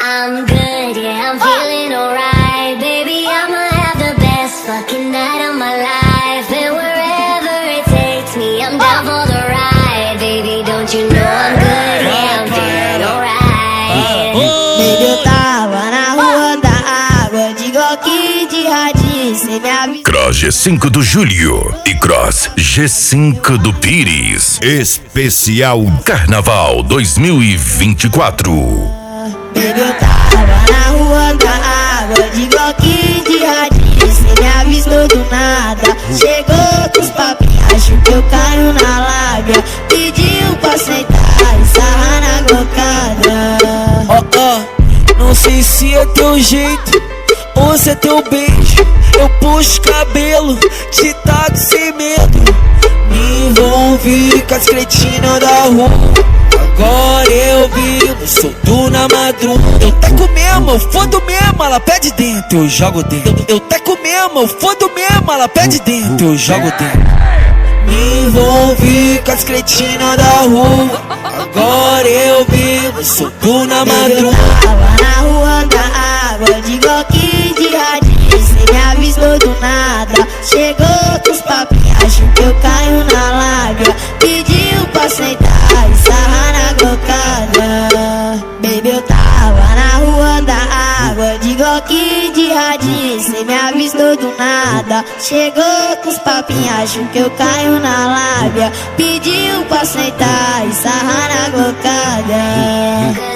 I'm good, yeah, I'm feeling alright. Baby, I'ma have the best fucking night of my life. And wherever it takes me, I'm down for the ride. Baby, don't you know I'm good, yeah, I'm feeling alright. Baby, eu tava na rua da água, de Glock de radinho, cê me avisa. Cross G5 do Júlio e Cross G5 do Pires. Especial Carnaval 2024. Baby, eu tava na rua da água, de Glock de radinho, cê me avistou do nada. Chegou com os papinhos, acho que eu caio na lábia. Pediu pra sentar e sarrar na glocada. Não sei se é teu jeito ou se é teu beijo. Eu puxo cabelo, te taco sem medo. Me envolvi com as cretinas da rua. Agora eu vivo, solto na madruga. Eu teco mesmo, eu fodo mesmo, ela pede dentro, eu jogo dentro. Eu teco mesmo, eu fodo mesmo, ela pede dentro, eu jogo dentro. Me envolvi com as cretinas da rua. Agora eu vivo, solto na madruga. Tava na rua da água, de Glock de radinho, cê me avistou do nada. Chegou com os papinhos, acho que eu caio na lábia. Pediu pra sentar e sarrar na glocada. Baby, eu tava na rua da água, de Glock de radinho, cê me avistou do nada. Chegou com os papinhos, acho que eu caio na lábia. Pediu pra sentar e sarrar na glocada.